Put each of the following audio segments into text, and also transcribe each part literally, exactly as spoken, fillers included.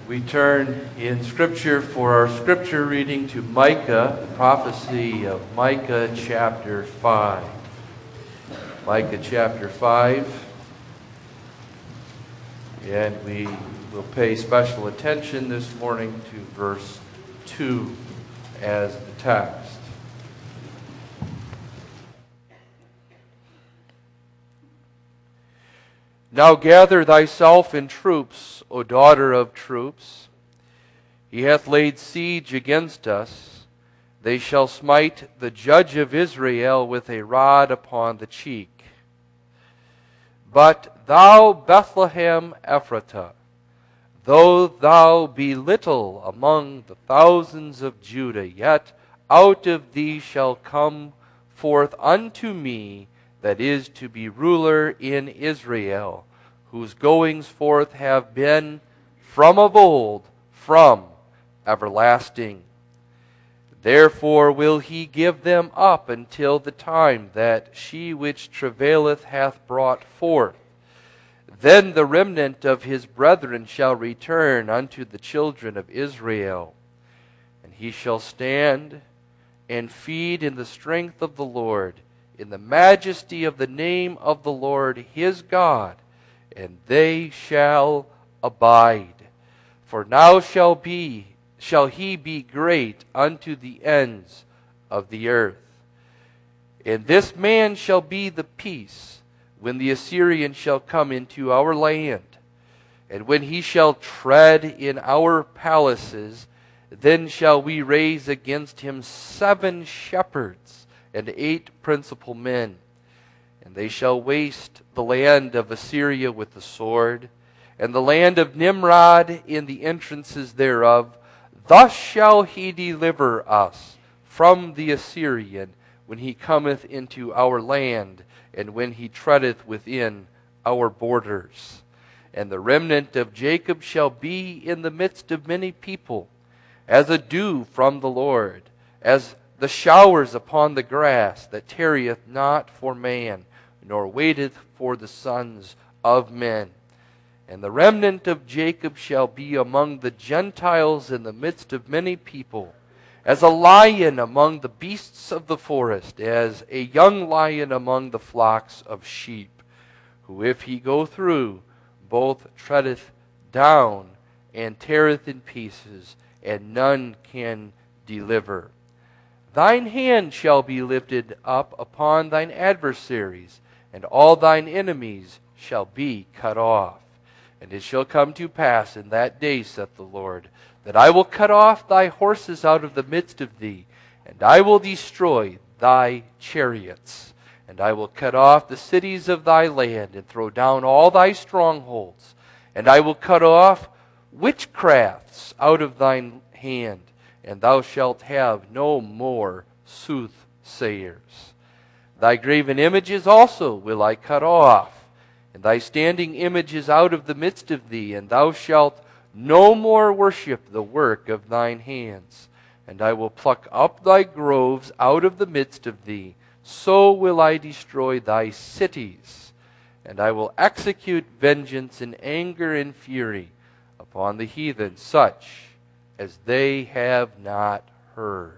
We turn in Scripture for our Scripture reading to Micah, the prophecy of Micah chapter five. Micah chapter five. And we will pay special attention this morning to verse two as the text. Now gather thyself in troops, O daughter of troops. He hath laid siege against us. They shall smite the judge of Israel with a rod upon the cheek. But thou, Bethlehem Ephratah, though thou be little among the thousands of Judah, yet out of thee shall come forth unto me that is to be ruler in Israel, whose goings forth have been from of old, from everlasting. Therefore will he give them up until the time that she which travaileth hath brought forth. Then the remnant of his brethren shall return unto the children of Israel, and he shall stand and feed in the strength of the Lord, in the majesty of the name of the Lord his God, and they shall abide. For now shall be shall he be great unto the ends of the earth. And this man shall be the peace, when the Assyrian shall come into our land. And when he shall tread in our palaces, then shall we raise against him seven shepherds and eight principal men. And they shall waste the land of Assyria with the sword, and the land of Nimrod in the entrances thereof. Thus shall he deliver us from the Assyrian, when he cometh into our land, and when he treadeth within our borders. And the remnant of Jacob shall be in the midst of many people, as a dew from the Lord, as the showers upon the grass, that tarrieth not for man, nor waiteth for the sons of men. And the remnant of Jacob shall be among the Gentiles in the midst of many people, as a lion among the beasts of the forest, as a young lion among the flocks of sheep, who if he go through, both treadeth down and teareth in pieces, and none can deliver. Thine hand shall be lifted up upon thine adversaries, and all thine enemies shall be cut off. And it shall come to pass in that day, saith the Lord, that I will cut off thy horses out of the midst of thee, and I will destroy thy chariots. And I will cut off the cities of thy land, and throw down all thy strongholds. And I will cut off witchcrafts out of thine hand, and thou shalt have no more soothsayers. Thy graven images also will I cut off, and thy standing images out of the midst of thee, and thou shalt no more worship the work of thine hands. And I will pluck up thy groves out of the midst of thee, so will I destroy thy cities. And I will execute vengeance in anger and fury upon the heathen, such as they have not heard.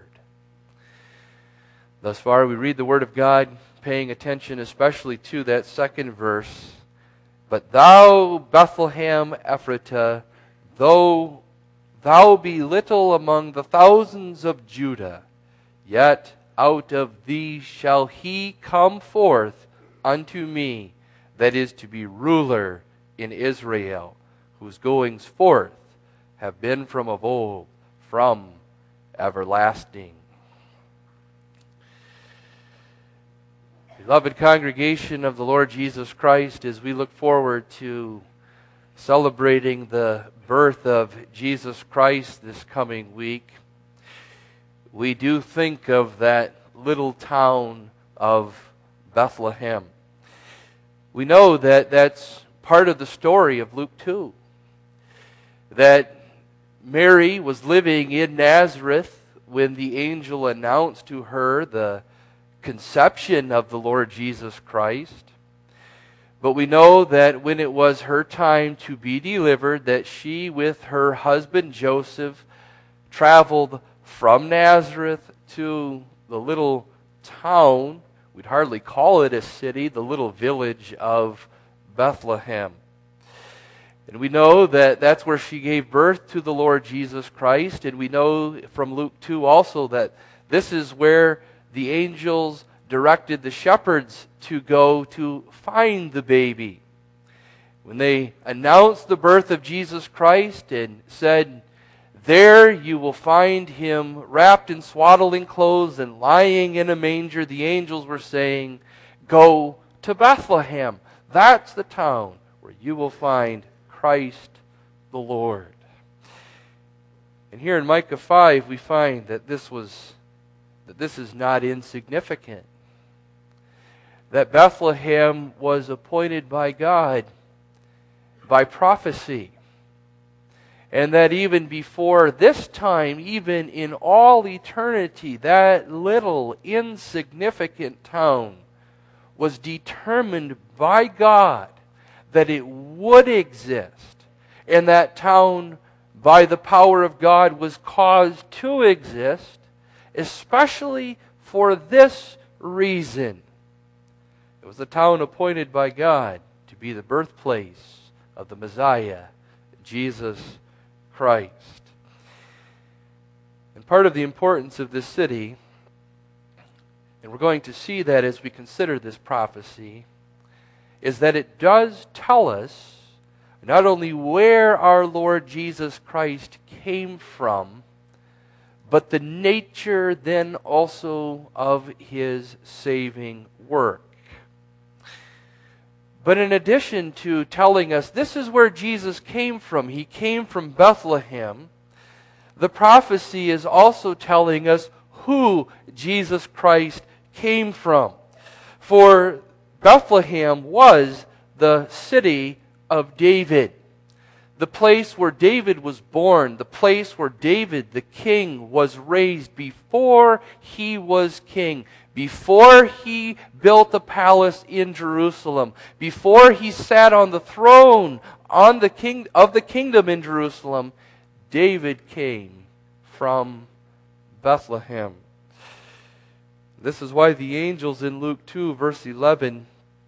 Thus far we read the Word of God, paying attention especially to that second verse. But thou, Bethlehem Ephratah, though thou be little among the thousands of Judah, yet out of thee shall he come forth unto me, that is to be ruler in Israel, whose goings forth have been from of old, from everlasting. Beloved congregation of the Lord Jesus Christ, as we look forward to celebrating the birth of Jesus Christ this coming week, we do think of that little town of Bethlehem. We know that that's part of the story of Luke two. That Mary was living in Nazareth when the angel announced to her the conception of the Lord Jesus Christ. But we know that when it was her time to be delivered, that she with her husband Joseph traveled from Nazareth to the little town, we'd hardly call it a city, the little village of Bethlehem. And we know that that's where she gave birth to the Lord Jesus Christ. And we know from Luke two also that this is where the angels directed the shepherds to go to find the baby. When they announced the birth of Jesus Christ and said, "There you will find him wrapped in swaddling clothes and lying in a manger," the angels were saying, "Go to Bethlehem. That's the town where you will find Christ the Lord." And here in Micah five we find that this was that this is not insignificant. That Bethlehem was appointed by God by prophecy. And that even before this time, even in all eternity, that little insignificant town was determined by God that it would exist. And that town, by the power of God, was caused to exist, especially for this reason. It was a town appointed by God to be the birthplace of the Messiah, Jesus Christ. And part of the importance of this city, and we're going to see that as we consider this prophecy, is that it does tell us not only where our Lord Jesus Christ came from, but the nature then also of His saving work. But in addition to telling us this is where Jesus came from, He came from Bethlehem, the prophecy is also telling us who Jesus Christ came from. For Bethlehem was the city of David, the place where David was born, the place where David the king was raised before he was king, before he built a palace in Jerusalem, before he sat on the throne on the king of the kingdom in Jerusalem. David came from Bethlehem. This is why the angels in Luke two, verse eleven,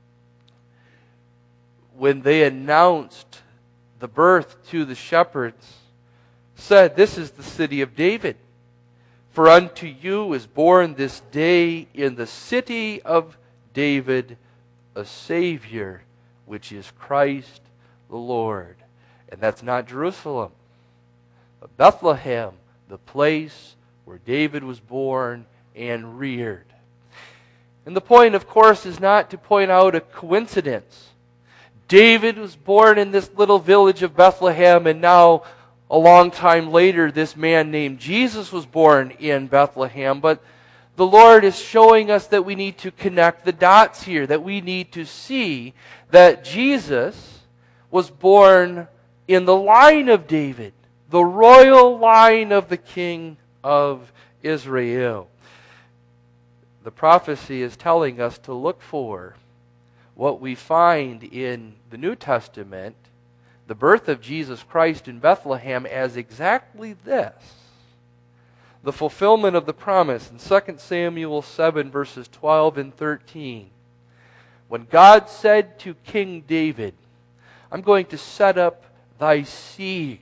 when they announced the birth to the shepherds, said, "This is the city of David. For unto you is born this day in the city of David a Savior, which is Christ the Lord." And that's not Jerusalem, but Bethlehem, the place where David was born and reared. And the point, of course, is not to point out a coincidence. David was born in this little village of Bethlehem, and now a long time later this man named Jesus was born in Bethlehem. But the Lord is showing us that we need to connect the dots here, that we need to see that Jesus was born in the line of David, the royal line of the King of Israel. The prophecy is telling us to look for what we find in the New Testament, the birth of Jesus Christ in Bethlehem, as exactly this: the fulfillment of the promise in Second Samuel seven, verses twelve and thirteen. When God said to King David, "I'm going to set up thy seed,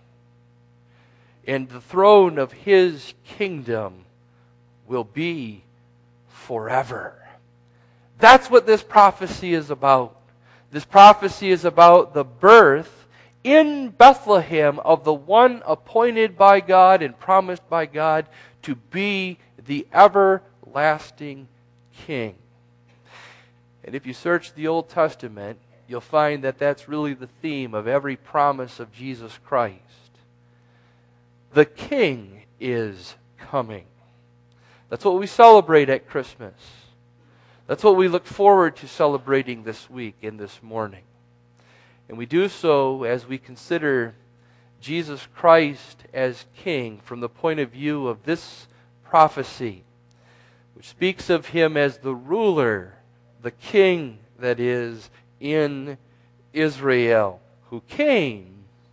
and the throne of his kingdom will be forever." That's what this prophecy is about. This prophecy is about the birth in Bethlehem of the one appointed by God and promised by God to be the everlasting King. And if you search the Old Testament, you'll find that that's really the theme of every promise of Jesus Christ. The King is coming. That's what we celebrate at Christmas. That's what we look forward to celebrating this week and this morning. And we do so as we consider Jesus Christ as King from the point of view of this prophecy, which speaks of Him as the ruler, the King, that is, in Israel, who came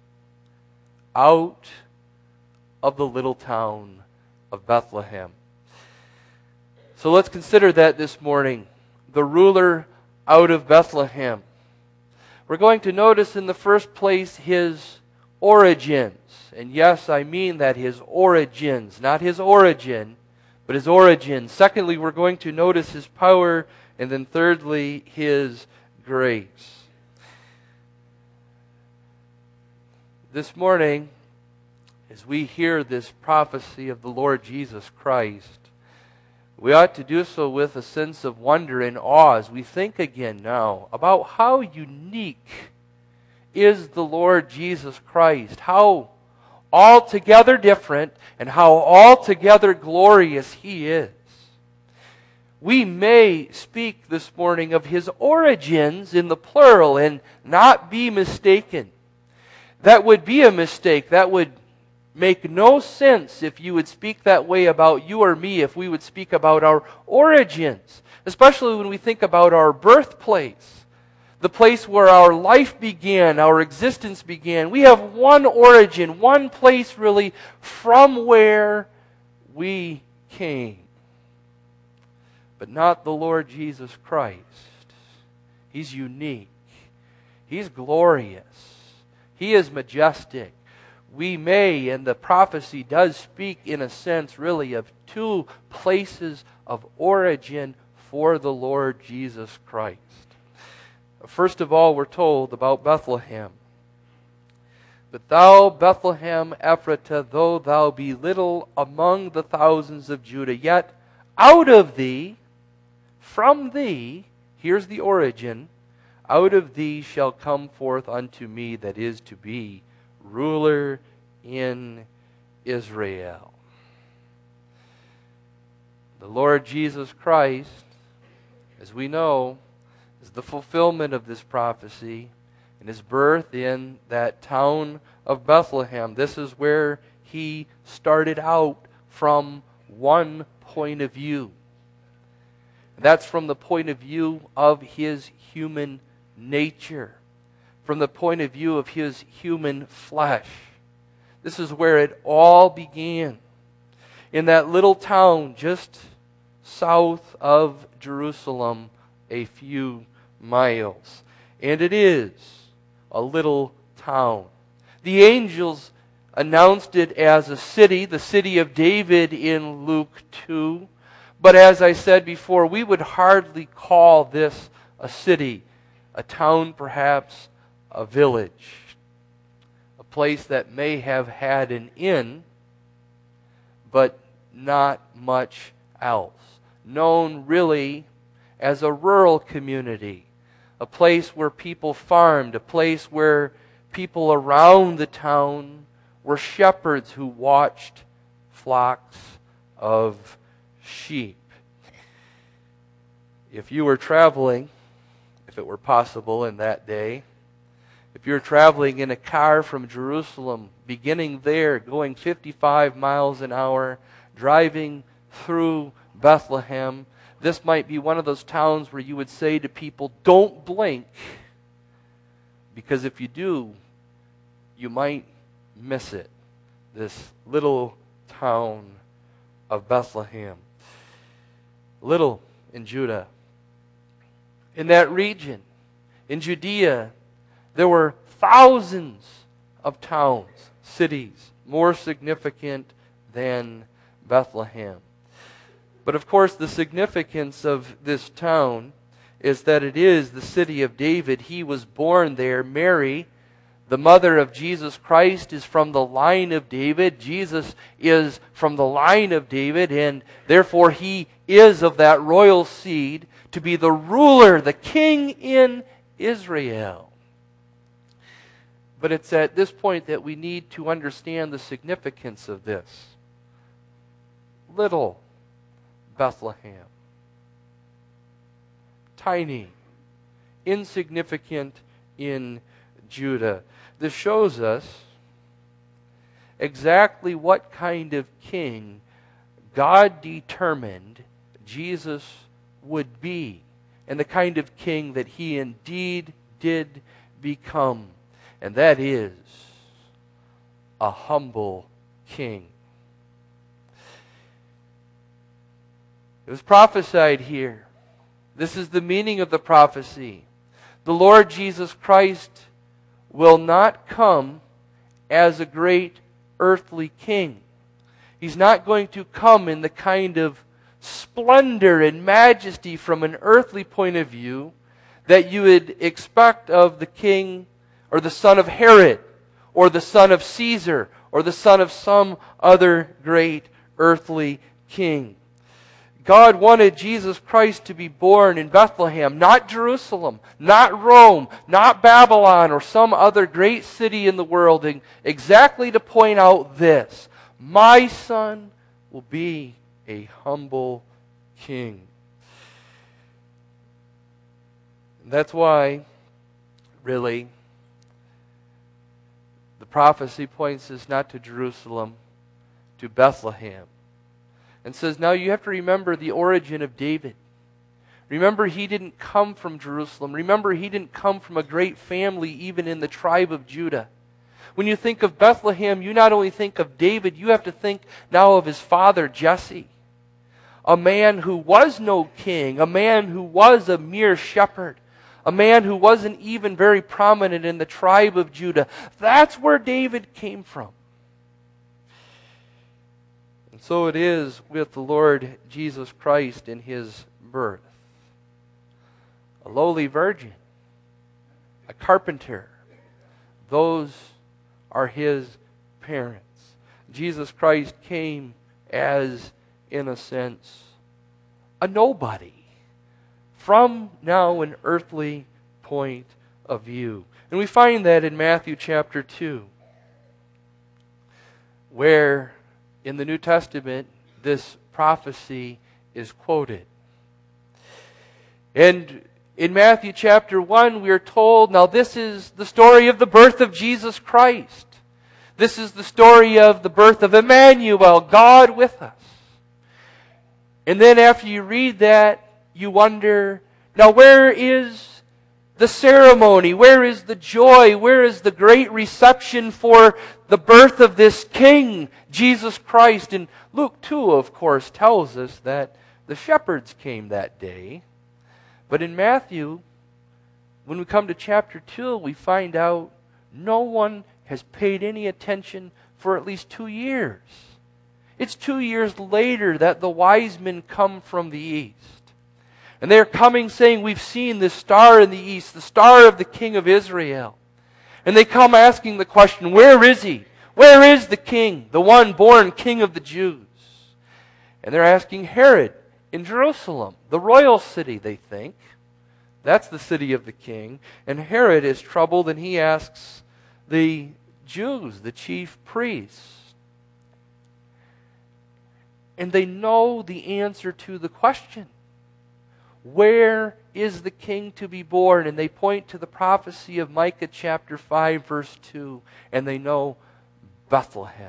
out of the little town of Bethlehem. So let's consider that this morning. The ruler out of Bethlehem. We're going to notice in the first place his origins. And yes, I mean that his origins, not his origin, but his origins. Secondly, we're going to notice his power. And then thirdly, his grace. This morning, as we hear this prophecy of the Lord Jesus Christ, we ought to do so with a sense of wonder and awe as we think again now about how unique is the Lord Jesus Christ, how altogether different and how altogether glorious He is. We may speak this morning of His origins in the plural and not be mistaken. That would be a mistake. That would make no sense if you would speak that way about you or me, if we would speak about our origins, especially when we think about our birthplace, the place where our life began, our existence began. We have one origin, one place really from where we came. But not the Lord Jesus Christ. He's unique. He's glorious. He is majestic. We may, and the prophecy does speak in a sense really of two places of origin for the Lord Jesus Christ. First of all, we're told about Bethlehem. But thou, Bethlehem Ephratah, though thou be little among the thousands of Judah, yet out of thee, from thee, here's the origin, out of thee shall come forth unto me that is to be ruler in Israel. The Lord Jesus Christ, as we know, is the fulfillment of this prophecy and His birth in that town of Bethlehem. This is where He started out from one point of view. That's from the point of view of His human nature, from the point of view of His human flesh. This is where it all began, in that little town just south of Jerusalem, a few miles. And it is a little town. The angels announced it as a city, the city of David in Luke two. But as I said before, we would hardly call this a city. A town, perhaps a village, a place that may have had an inn, but not much else. Known really as a rural community, a place where people farmed, a place where people around the town were shepherds who watched flocks of sheep. If you were traveling, if it were possible in that day, if you're traveling in a car from Jerusalem, beginning there, going fifty-five miles an hour, driving through Bethlehem, this might be one of those towns where you would say to people, don't blink, because if you do, you might miss it. This little town of Bethlehem. Little in Judah. In that region, in Judea, there were thousands of towns, cities, more significant than Bethlehem. But of course, the significance of this town is that it is the city of David. He was born there. Mary, the mother of Jesus Christ, is from the line of David. Jesus is from the line of David, and therefore He is of that royal seed to be the ruler, the king in Israel. But it's at this point that we need to understand the significance of this. Little Bethlehem. Tiny, insignificant in Judah. This shows us exactly what kind of king God determined Jesus would be. and the kind of king that he indeed did become. And that is a humble king. It was prophesied here. This is the meaning of the prophecy. The Lord Jesus Christ will not come as a great earthly king. He's not going to come in the kind of splendor and majesty from an earthly point of view that you would expect of the king or the son of Herod or the son of Caesar or the son of some other great earthly king. God wanted Jesus Christ to be born in Bethlehem, not Jerusalem, not Rome, not Babylon or some other great city in the world, exactly to point out this: my son will be a humble king. That's why, really, the prophecy points us not to Jerusalem, to Bethlehem. And says, now you have to remember the origin of David. Remember, he didn't come from Jerusalem. Remember, he didn't come from a great family, even in the tribe of Judah. When you think of Bethlehem, you not only think of David, you have to think now of his father, Jesse. A man who was no king, a man who was a mere shepherd, a man who wasn't even very prominent in the tribe of Judah. That's where David came from. And so it is with the Lord Jesus Christ in his birth. A lowly virgin, a carpenter, those are his parents. Jesus Christ came as, in a sense, a nobody from now an earthly point of view. And we find that in Matthew chapter two, where in the New Testament, this prophecy is quoted. And in Matthew chapter one, we are told, now this is the story of the birth of Jesus Christ. This is the story of the birth of Emmanuel, God with us. And then after you read that, you wonder, now where is the ceremony? Where is the joy? Where is the great reception for the birth of this King, Jesus Christ? And Luke two, of course, tells us that the shepherds came that day. But in Matthew, when we come to chapter two, we find out no one has paid any attention for at least two years. It's two years later that the wise men come from the east. And they are coming saying, we've seen this star in the east, the star of the King of Israel. And they come asking the question, where is he? Where is the king, the one born King of the Jews? And they're asking Herod in Jerusalem, the royal city, they think. That's the city of the king. And Herod is troubled and he asks the Jews, the chief priests. And they know the answer to the question. Where is the king to be born? And they point to the prophecy of Micah chapter five, verse two, and they know Bethlehem.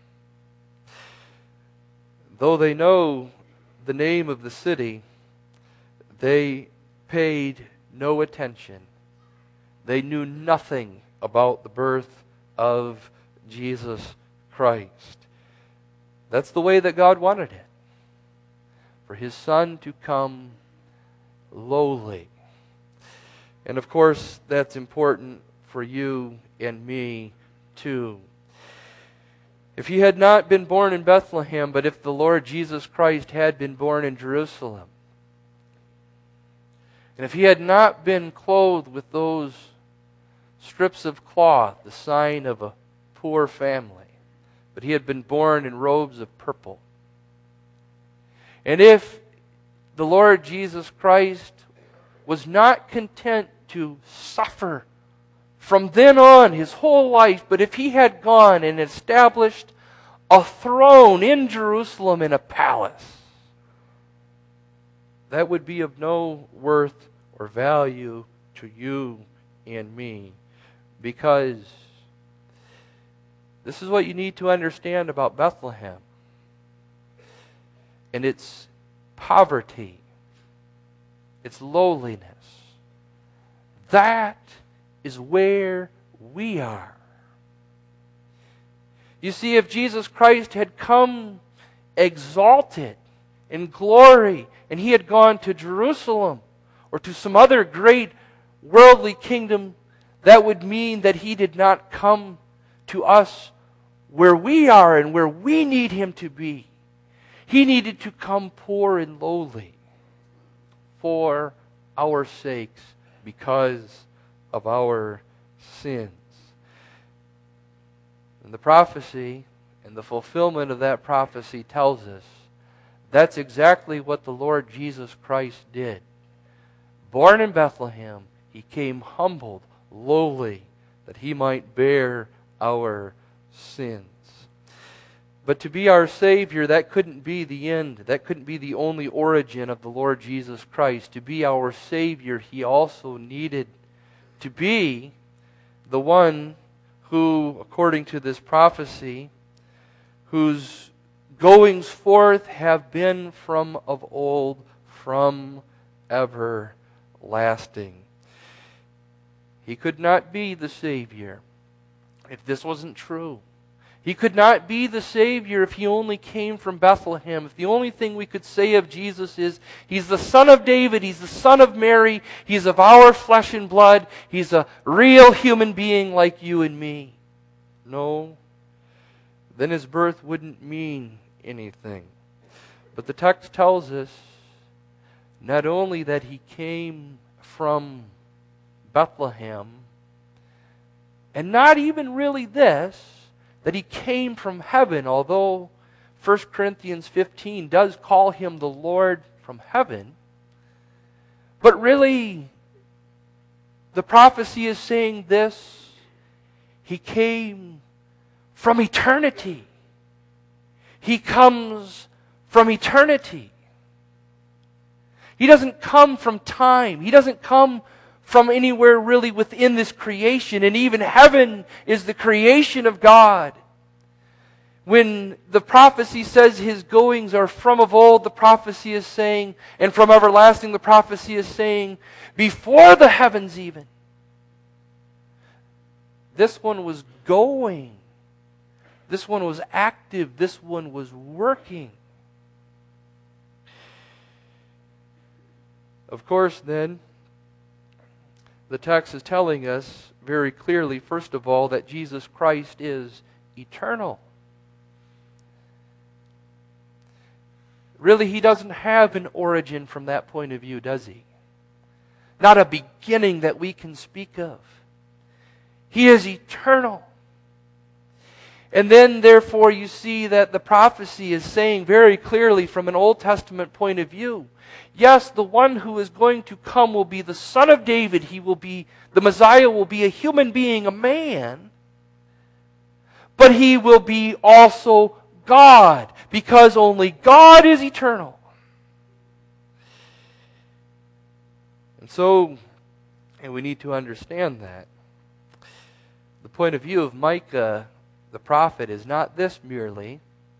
Though they know the name of the city, they paid no attention. They knew nothing about the birth of Jesus Christ. That's the way that God wanted it. For His Son to come lowly. And of course, that's important for you and me too. If He had not been born in Bethlehem, but if the Lord Jesus Christ had been born in Jerusalem, and if He had not been clothed with those strips of cloth, the sign of a poor family, but He had been born in robes of purple, and if the Lord Jesus Christ was not content to suffer from then on His whole life, but if He had gone and established a throne in Jerusalem in a palace, that would be of no worth or value to you and me. Because this is what you need to understand about Bethlehem and its poverty. It's lowliness. That is where we are. You see, if Jesus Christ had come exalted in glory, and He had gone to Jerusalem or to some other great worldly kingdom, that would mean that He did not come to us where we are and where we need Him to be. He needed to come poor and lowly for our sakes because of our sins. And the prophecy and the fulfillment of that prophecy tells us that's exactly what the Lord Jesus Christ did. Born in Bethlehem, He came humbled, lowly, that He might bear our sins. But to be our Savior, that couldn't be the end. That couldn't be the only origin of the Lord Jesus Christ. To be our Savior, He also needed to be the one who, according to this prophecy, whose goings forth have been from of old, from everlasting. He could not be the Savior if this wasn't true. He could not be the Savior if He only came from Bethlehem. If the only thing we could say of Jesus is, He's the Son of David, He's the Son of Mary, He's of our flesh and blood, He's a real human being like you and me. No, then His birth wouldn't mean anything. But the text tells us not only that He came from Bethlehem, and not even really this, that He came from heaven, although First Corinthians fifteen does call Him the Lord from heaven. But really, the prophecy is saying this: He came from eternity. He comes from eternity. He doesn't come from time. He doesn't come from anywhere really within this creation. And even heaven is the creation of God. When the prophecy says His goings are from of old, the prophecy is saying, and from everlasting, the prophecy is saying, before the heavens even. This one was going. This one was active. This one was working. Of course, then, the text is telling us very clearly, first of all, that Jesus Christ is eternal. Really, He doesn't have an origin from that point of view, does He? Not a beginning that we can speak of. He is eternal. And then, therefore, you see that the prophecy is saying very clearly from an Old Testament point of view, yes, the one who is going to come will be the Son of David. He will be, the Messiah will be a human being, a man. But He will be also God, because only God is eternal. And so, and we need to understand that. The point of view of Micah, the prophet, is not this merely.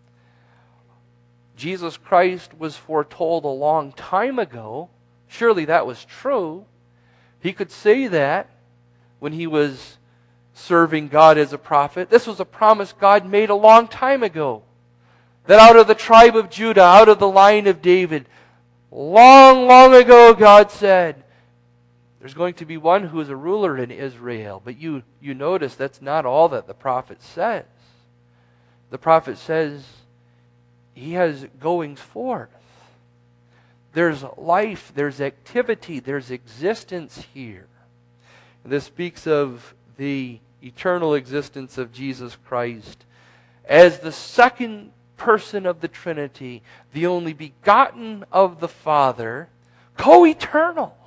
Jesus Christ was foretold a long time ago. Surely that was true. He could say that when he was serving God as a prophet. This was a promise God made a long time ago. That out of the tribe of Judah, out of the line of David, long, long ago God said, there's going to be one who is a ruler in Israel. But you, you notice that's not all that the prophet says. The prophet says He has goings forth. There's life, there's activity, there's existence here. This speaks of the eternal existence of Jesus Christ as the second person of the Trinity, the only begotten of the Father, co-eternal,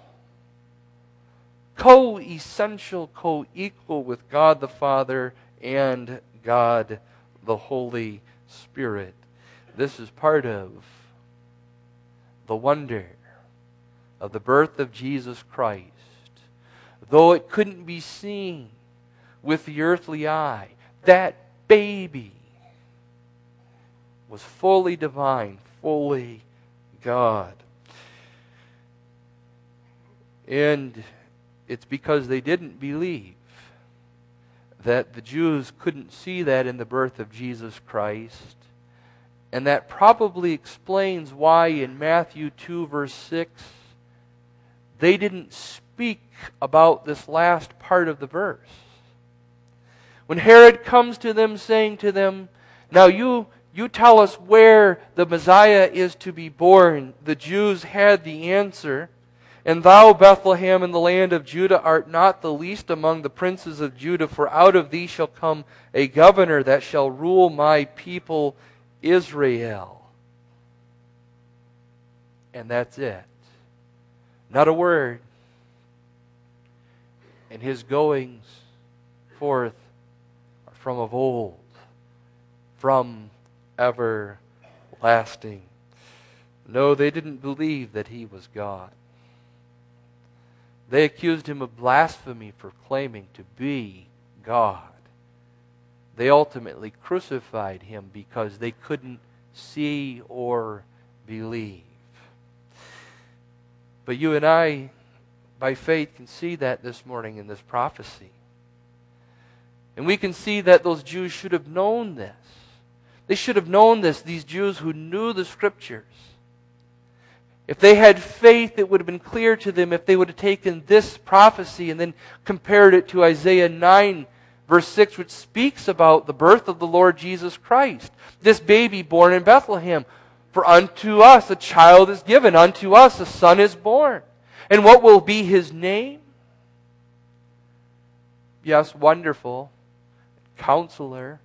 co-essential, co-equal with God the Father and God the Holy Spirit. This is part of the wonder of the birth of Jesus Christ. Though it couldn't be seen with the earthly eye, that baby was fully divine, fully God. And it's because they didn't believe that the Jews couldn't see that in the birth of Jesus Christ. And that probably explains why in Matthew two verse six, they didn't speak about this last part of the verse. When Herod comes to them saying to them, now you, you tell us where the Messiah is to be born, the Jews had the answer, and thou, Bethlehem, in the land of Judah, art not the least among the princes of Judah, for out of thee shall come a governor that shall rule my people Israel. And that's it. Not a word. And his goings forth are from of old, from everlasting. No, they didn't believe that he was God. They accused him of blasphemy for claiming to be God. They ultimately crucified him because they couldn't see or believe. But you and I, by faith, can see that this morning in this prophecy. And we can see that those Jews should have known this. They should have known this, these Jews who knew the Scriptures. If they had faith, it would have been clear to them if they would have taken this prophecy and then compared it to Isaiah nine, verse six, which speaks about the birth of the Lord Jesus Christ. This baby born in Bethlehem. For unto us a child is given, unto us a son is born. And what will be his name? Yes, Wonderful, Counselor,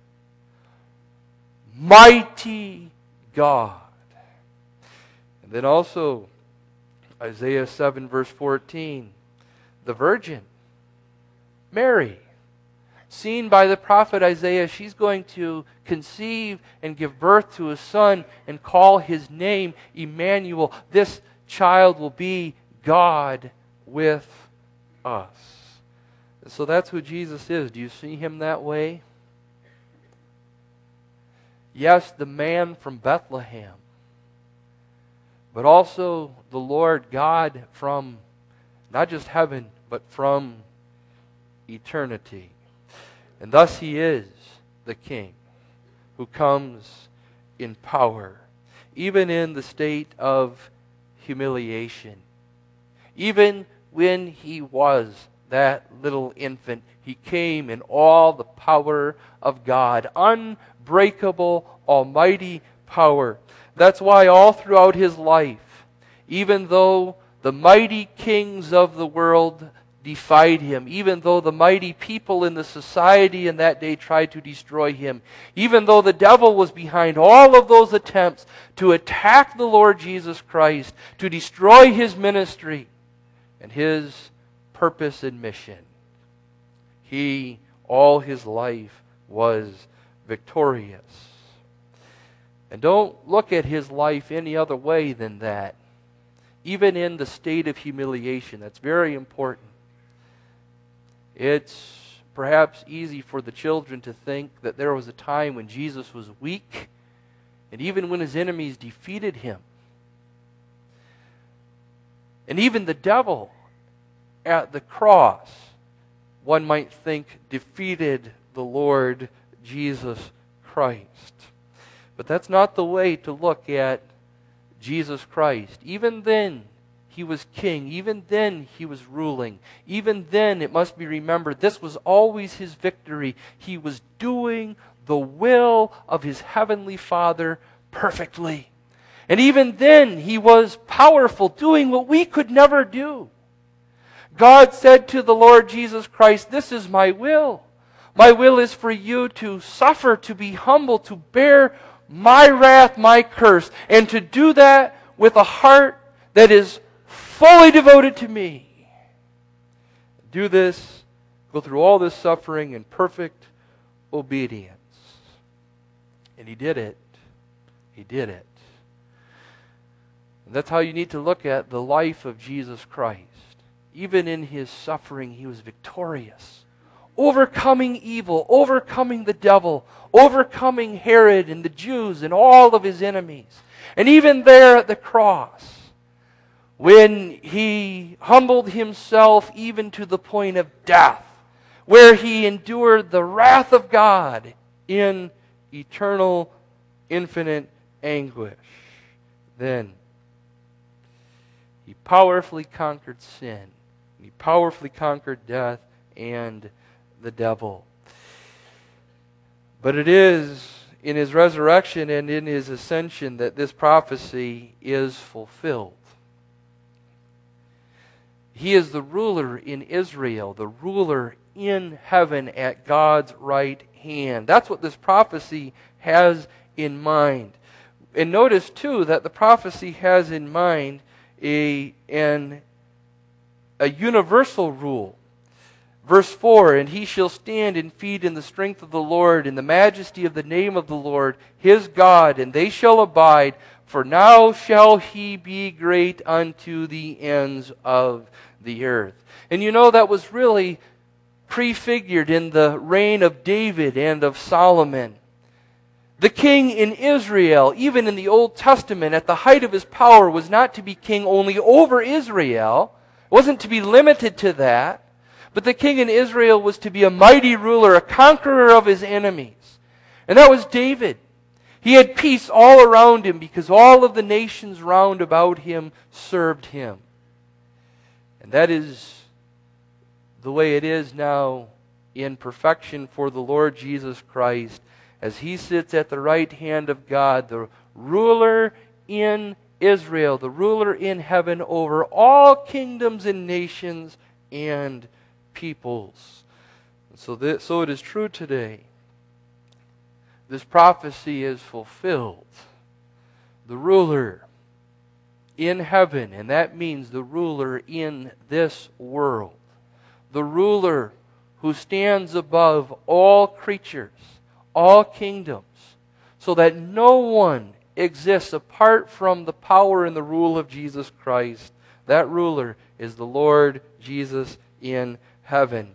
Mighty God. And then also, Isaiah seven verse fourteen, the virgin, Mary, seen by the prophet Isaiah, she's going to conceive and give birth to a son and call his name Emmanuel. This child will be God with us. So that's who Jesus is. Do you see him that way? Yes, the man from Bethlehem, but also the Lord God from not just heaven, but from eternity. And thus he is the King who comes in power, even in the state of humiliation. Even when he was that little infant, he came in all the power of God, unbreakable, almighty power. That's why all throughout his life, even though the mighty kings of the world defied him, even though the mighty people in the society in that day tried to destroy him, even though the devil was behind all of those attempts to attack the Lord Jesus Christ, to destroy his ministry and his purpose and mission, he, all his life, was victorious. And don't look at his life any other way than that. Even in the state of humiliation, that's very important. It's perhaps easy for the children to think that there was a time when Jesus was weak, and even when his enemies defeated him. And even the devil at the cross, one might think, defeated the Lord Jesus Christ. But that's not the way to look at Jesus Christ. Even then, he was king. Even then, he was ruling. Even then, it must be remembered, this was always his victory. He was doing the will of his heavenly Father perfectly. And even then, he was powerful, doing what we could never do. God said to the Lord Jesus Christ, "This is my will. My will is for you to suffer, to be humble, to bear my wrath, my curse, and to do that with a heart that is fully devoted to me. Do this, go through all this suffering in perfect obedience." And he did it. He did it. And that's how you need to look at the life of Jesus Christ. Even in his suffering, he was victorious, overcoming evil, overcoming the devil, overcoming Herod and the Jews and all of his enemies. And even there at the cross, when He humbled Himself even to the point of death, where He endured the wrath of God in eternal, infinite anguish. Then He powerfully conquered sin. He powerfully conquered death and the devil. But it is in His resurrection and in His ascension that this prophecy is fulfilled. He is the ruler in Israel, the ruler in heaven at God's right hand. That's what this prophecy has in mind. And notice too that the prophecy has in mind a, an, a universal rule. Verse four, and he shall stand and feed in the strength of the Lord, in the majesty of the name of the Lord, his God, and they shall abide, for now shall he be great unto the ends of the earth. And you know that was really prefigured in the reign of David and of Solomon. The king in Israel, even in the Old Testament, at the height of his power, was not to be king only over Israel. It wasn't to be limited to that. But the king in Israel was to be a mighty ruler, a conqueror of his enemies. And that was David. He had peace all around him because all of the nations round about him served him. And that is the way it is now in perfection for the Lord Jesus Christ, as He sits at the right hand of God, the ruler in Israel, the ruler in heaven over all kingdoms and nations and peoples. So, this, so it is true today. This prophecy is fulfilled. The ruler in heaven, and that means the ruler in this world. The ruler who stands above all creatures, all kingdoms, so that no one exists apart from the power and the rule of Jesus Christ. That ruler is the Lord Jesus in heaven.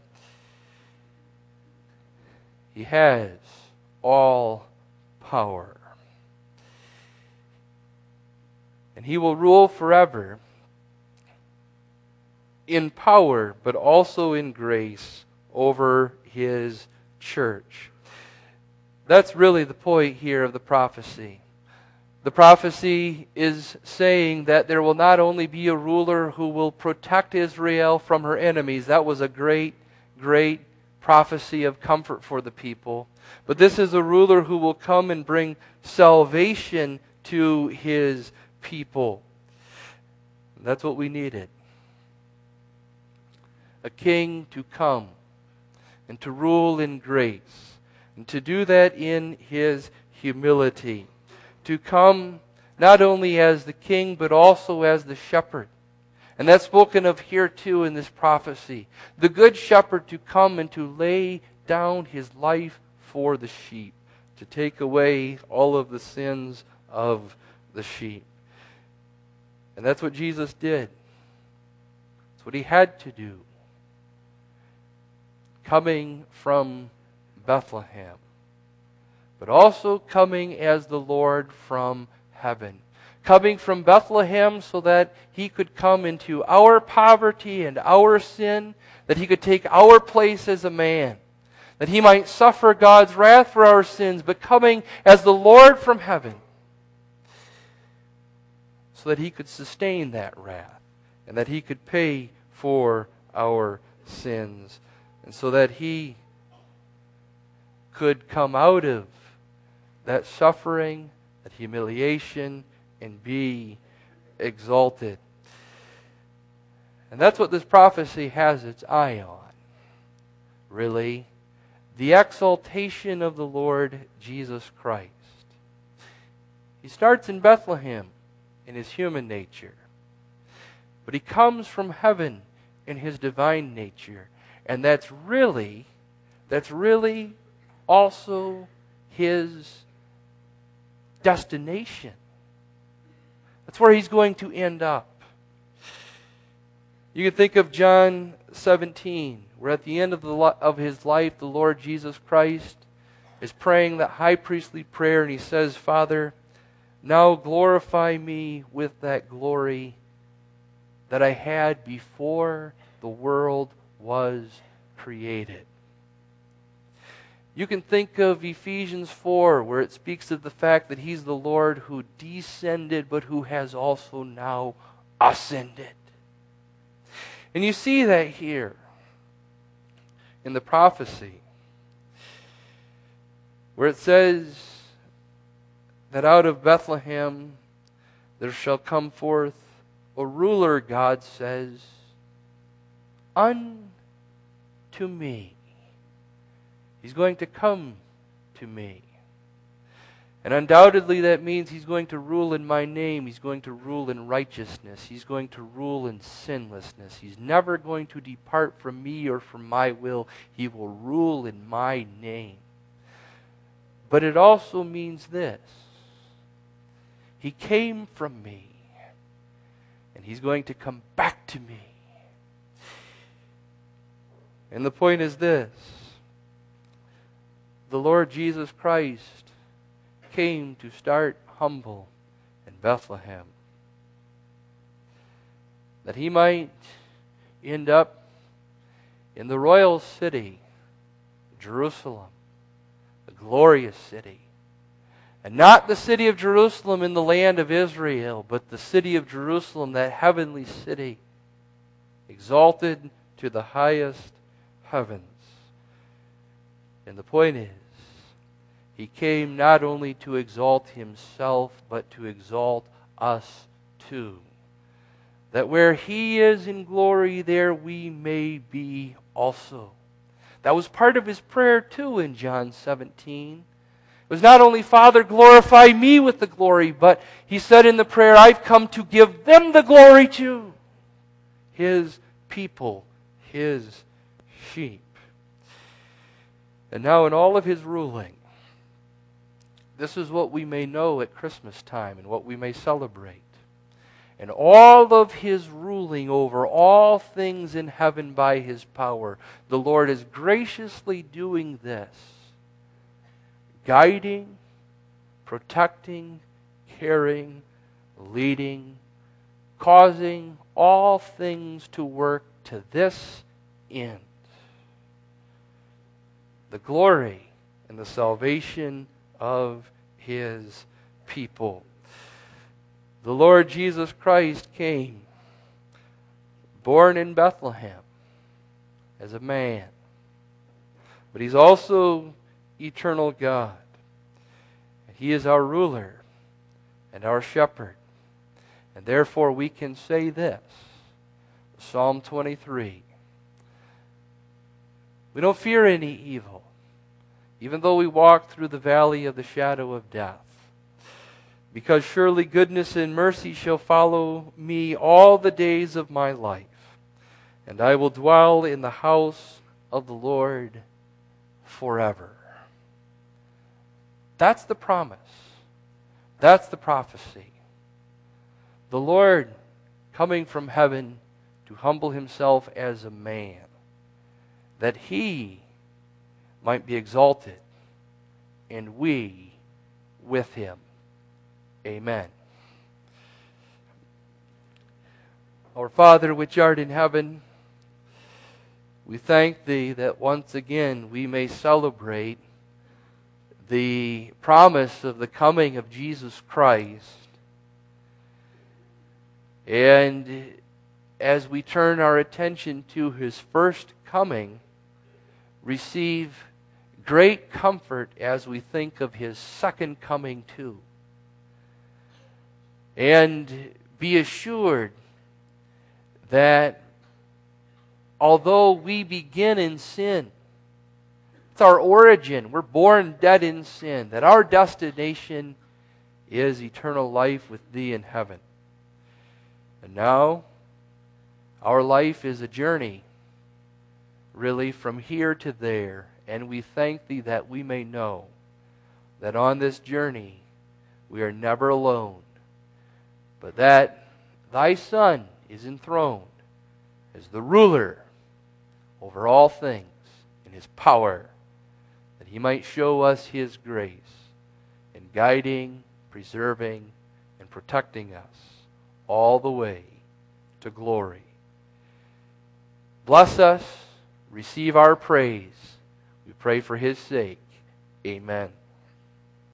He has all power. And He will rule forever in power, but also in grace over His church. That's really the point here of the prophecy. The prophecy is saying that there will not only be a ruler who will protect Israel from her enemies. That was a great, great prophecy of comfort for the people. But this is a ruler who will come and bring salvation to His people. That's what we needed. A king to come and to rule in grace, and to do that in His humility. To come not only as the king, but also as the shepherd. And that's spoken of here too in this prophecy. The good shepherd to come and to lay down his life for the sheep, to take away all of the sins of the sheep. And that's what Jesus did. That's what He had to do. Coming from Bethlehem, but also coming as the Lord from heaven. Coming from Bethlehem so that He could come into our poverty and our sin, that He could take our place as a man, that He might suffer God's wrath for our sins, but coming as the Lord from heaven so that He could sustain that wrath and that He could pay for our sins, and so that He could come out of that suffering, that humiliation, and be exalted. And that's what this prophecy has its eye on, really. The exaltation of the Lord Jesus Christ. He starts in Bethlehem in His human nature, but He comes from heaven in His divine nature. And that's really, that's really also His destination. That's where He's going to end up. You can think of John seventeen, where at the end of, the, of His life, the Lord Jesus Christ is praying that high priestly prayer, and He says, Father, now glorify me with that glory that I had before the world was created. You can think of Ephesians four, where it speaks of the fact that He's the Lord who descended, but who has also now ascended. And you see that here in the prophecy, where it says that out of Bethlehem there shall come forth a ruler, God says, unto me. He's going to come to me. And undoubtedly that means He's going to rule in my name. He's going to rule in righteousness. He's going to rule in sinlessness. He's never going to depart from me or from my will. He will rule in my name. But it also means this. He came from me, and He's going to come back to me. And the point is this. The Lord Jesus Christ came to start humble in Bethlehem, that He might end up in the royal city, Jerusalem, the glorious city. And not the city of Jerusalem in the land of Israel, but the city of Jerusalem, that heavenly city, exalted to the highest heavens. And the point is, He came not only to exalt Himself, but to exalt us too. That where He is in glory, there we may be also. That was part of His prayer too in John seventeen. It was not only, Father, glorify me with the glory, but He said in the prayer, I've come to give them the glory too. His people, His sheep. And now in all of His ruling, this is what we may know at Christmas time and what we may celebrate. And all of His ruling over all things in heaven by His power, the Lord is graciously doing this. Guiding, protecting, caring, leading, causing all things to work to this end. The glory and the salvation of His people. The Lord Jesus Christ came, born in Bethlehem as a man, but He's also eternal God. And He is our ruler and our shepherd. And therefore we can say this, Psalm twenty-three. We don't fear any evil, even though we walk through the valley of the shadow of death. Because surely goodness and mercy shall follow me all the days of my life, and I will dwell in the house of the Lord forever. That's the promise. That's the prophecy. The Lord coming from heaven to humble Himself as a man, that He might be exalted, and we with Him. Amen. Our Father which art in heaven, we thank Thee that once again we may celebrate the promise of the coming of Jesus Christ. And as we turn our attention to His first coming, receive great comfort as we think of His second coming too. And be assured that although we begin in sin, it's our origin, we're born dead in sin, that our destination is eternal life with Thee in heaven. And now, our life is a journey, really from here to there, and we thank Thee that we may know that on this journey we are never alone, but that Thy Son is enthroned as the ruler over all things in His power, that He might show us His grace in guiding, preserving, and protecting us all the way to glory. Bless us, receive our praise. We pray for his sake. Amen.